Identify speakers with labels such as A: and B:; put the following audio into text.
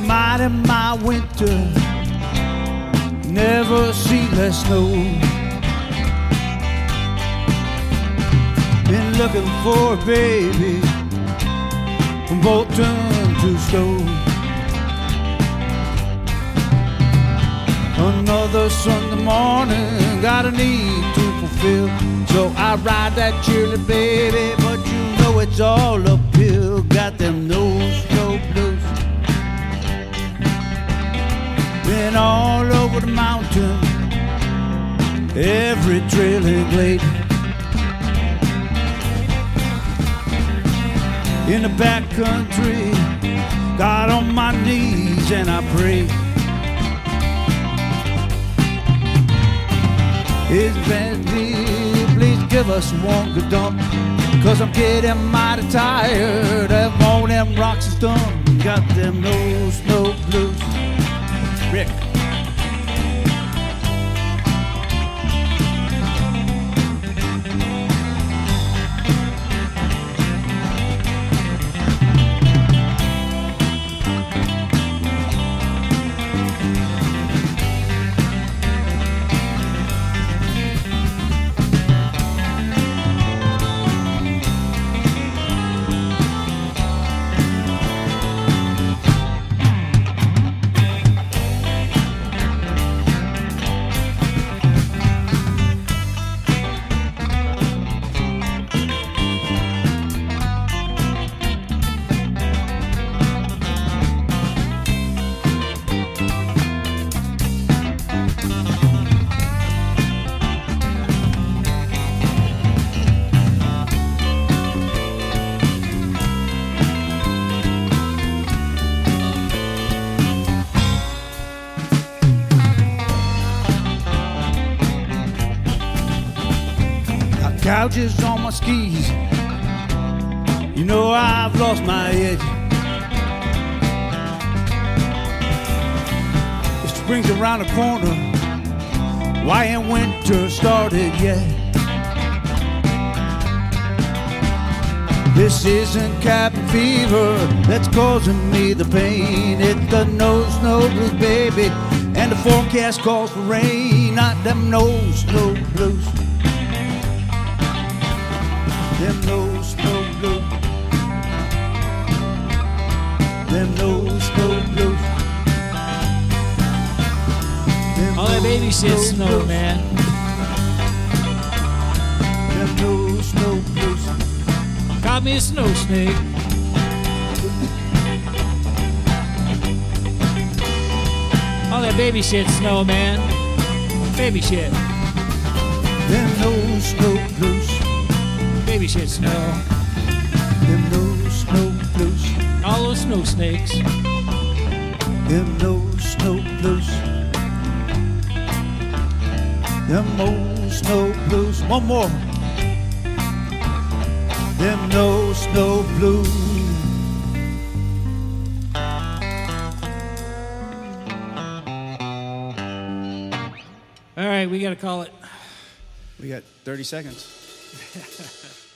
A: mighty my winter, never see less snow. Been looking for a baby from Bolton to Stowe. Another Sunday morning, got a need to fulfill, so I ride that cheerly baby, but you know it's all uphill. Got them no-snow blues. Been all over the mountain, every trail and glade. In the back country, got on my knees and I pray. His Bentley, please give us one good dump, 'cause I'm getting mighty tired of all them rocks is done. Got them no-snow blues. Rick. Gouges on my skis, you know I've lost my edge. The spring's around the corner, why ain't winter started yet? This isn't cabin fever that's causing me the pain. It's the no-snow blues, baby, and the forecast calls for rain. Not them no-snow blues. Them no-snow blues. Them no-snow blues.
B: All that baby shit snow, man.
A: Them no-snow blues.
B: Got me a snow snake. All that baby shit snow, man. Baby shit.
A: Them no-snow blues.
B: Baby shit snow.
A: Them no-snow blues.
B: All those snow snakes.
A: Them no-snow blues. Them no-snow blues. One more. Them no-snow blues.
B: All right, we got to call it.
A: We got 30 seconds.